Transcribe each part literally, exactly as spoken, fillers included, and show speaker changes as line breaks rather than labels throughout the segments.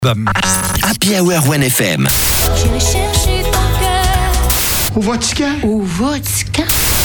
Bam.
Happy Hour One F M.
J'irai chercher ton cœur.
Au vodka.
Au vodka.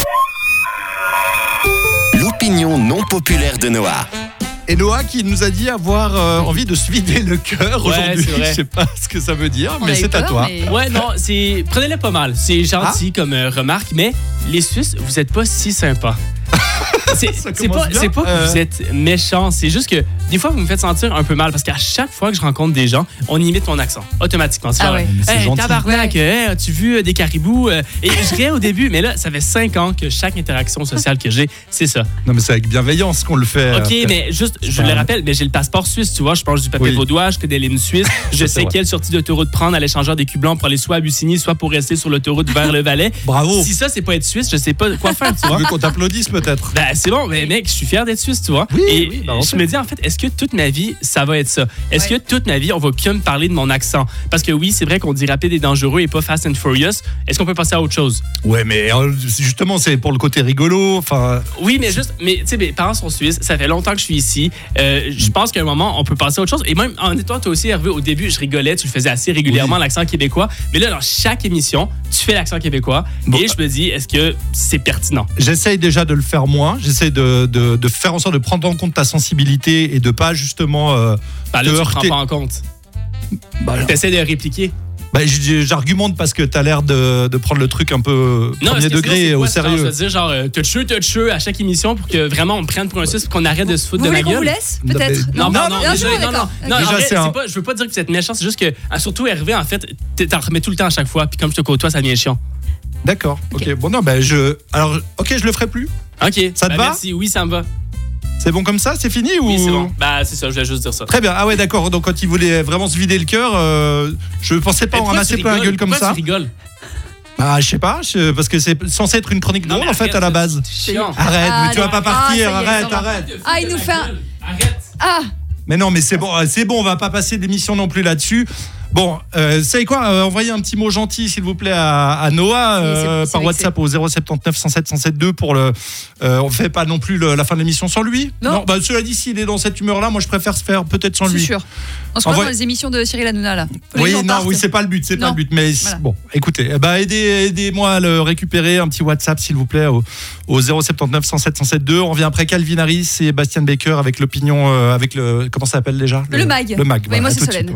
L'opinion non populaire de Noah.
Et Noah qui nous a dit avoir euh, envie de se vider le cœur
Ouais,
aujourd'hui.
c'est vrai.
Je sais pas ce que ça veut dire,
On
mais
a eu
c'est à
peur,
toi.
mais-
Ouais, non, c'est. Prenez-le pas mal. C'est gentil comme euh, remarque, mais les Suisses, vous êtes pas si sympas. C'est
Ça
c'est
commence
pas,
bien.
c'est pas que
Euh.
vous êtes méchants, c'est juste que des fois vous me faites sentir un peu mal parce qu'à chaque fois que je rencontre des gens, on imite mon accent automatiquement. C'est
Ah
genre,
ouais.
Mais c'est
hey,
gentil.
tabarnak, hey, as-tu vu euh, des caribous? Euh, Et je riais au début, mais là, ça fait cinq ans que chaque interaction sociale que j'ai, c'est ça.
Non, mais c'est avec bienveillance qu'on le fait.
OK,
euh,
mais juste, je
pas-
le rappelle, mais j'ai le passeport suisse, tu vois. Je mange du papier
Oui.
vaudois, je connais les lignes suisses. Je
c'est
sais
vrai.
quelle sortie d'autoroute prendre à l'échangeur des cubes blancs pour aller soit à Bussigny, soit pour rester sur l'autoroute vers le Valais.
Bravo.
Si ça, c'est pas être suisse, je sais pas quoi faire, tu
Tu
vois.
veux qu'on t'applaudisse peut-être?
Ben, c'est bon, mais mec, je suis fier d'être suisse, tu vois.
Oui,
Et
oui, ben, on
je
sait.
me dis, en fait, est-ce que toute ma vie, ça va être ça? Est-ce
Ouais.
que toute ma vie, on va que me parler de mon accent? Parce que oui, c'est vrai qu'on dit rapide et dangereux et pas fast and furious. Est-ce qu'on peut passer à autre chose?
Ouais, mais euh, justement, c'est pour le côté rigolo. Enfin,
Oui, mais juste, mais tu sais, mes parents sont suisses, ça fait longtemps que je suis ici. Euh, je pense qu'à un moment, on peut passer à autre chose. Et même, en étant toi aussi, Hervé, au début, je rigolais, tu le faisais assez régulièrement,
Oui.
l'accent québécois. Mais là, dans chaque émission, tu fais l'accent québécois.
Bon.
Et je me dis, est-ce que c'est pertinent?
j'essaye déjà de le faire moins. J'essaye de, de, de faire en sorte de prendre en compte ta sensibilité et de pas justement. Euh,
Bah, là,
te
tu le prends
heurter.
pas en compte.
bah, alors,
T'essaies de répliquer.
bah, j- j'argumente parce que t'as l'air de, de prendre le truc un peu
Non,
premier
parce que
degré
sinon, c'est
au
quoi, c'est genre,
sérieux.
Je veux dire, genre, euh, toucheux, toucheux à chaque émission pour que vraiment on me prenne pour un suisse pour qu'on arrête de se foutre
Vous
de ma
voulez qu'on
gueule.
vous laisse,
Non,
peut-être?
mais-
Non, non,
Non,
non,
bien
désolé,
sûr,
non, non,
d'accord.
non,
Déjà,
en vrai,
c'est
c'est
un-
pas, je veux pas dire que vous êtes méchant, c'est juste que, ah, surtout Hervé, en fait, t'es- t'en remets tout le temps à chaque fois, puis comme je te côtoie, ça devient chiant.
D'accord. Ok. Bon, non, bah, je. Alors, ok, je le ferai plus.
Ok,
Ça te
bah,
va?
merci, oui, ça me va.
C'est bon comme ça? C'est fini ou?
Oui, c'est bon. Bah, c'est ça, je voulais juste dire ça.
Très bien. Ah ouais, d'accord. Donc quand il voulait vraiment se vider le cœur, euh, je pensais pas
Mais
en
pourquoi
ramasser
tu
plein la
rigoles?
gueule comme
Pourquoi
ça.
tu rigoles?
Ah, je sais pas, je- parce que c'est censé être une chronique
Non,
drôle
mais
en fait
arrête,
à la base.
c'est chiant.
Arrête,
Ah,
mais tu vas
non.
pas partir.
Ah, ça y est,
arrête,
ça va.
arrête.
Ah, il nous fait un-
Arrête.
Ah,
Mais non, mais c'est bon, c'est bon, on va pas passer d'émission non plus là-dessus. Bon, euh, savez quoi, euh, envoyez un petit mot gentil s'il vous plaît à, à Noah
Oui,
euh,
c'est- c'est
par
vexé.
WhatsApp au zéro sept neuf cent sept cent sept deux pour le. Euh, on fait pas non plus le- la fin de l'émission sans lui.
Non.
bah cela dit, s'il est dans cette humeur-là, moi je préfère se faire peut-être sans
c'est
lui.
sûr. On se croit
Envoie-
dans les émissions de Cyril Hanouna, là. Les
Oui,
gens
non,
partent.
oui, c'est pas le but, c'est pas
Non.
le but. Mais
Voilà.
bon, écoutez, eh ben, aidez, aidez-moi à le récupérer, un petit WhatsApp s'il vous plaît au, au zéro sept neuf cent sept cent sept deux. On revient après Calvin Harris et Bastien Baker avec l'opinion, euh, avec le comment ça s'appelle déjà
Le mag.
Le mag.
Oui,
voilà,
moi,
à
c'est
tout de
Solène.
suite.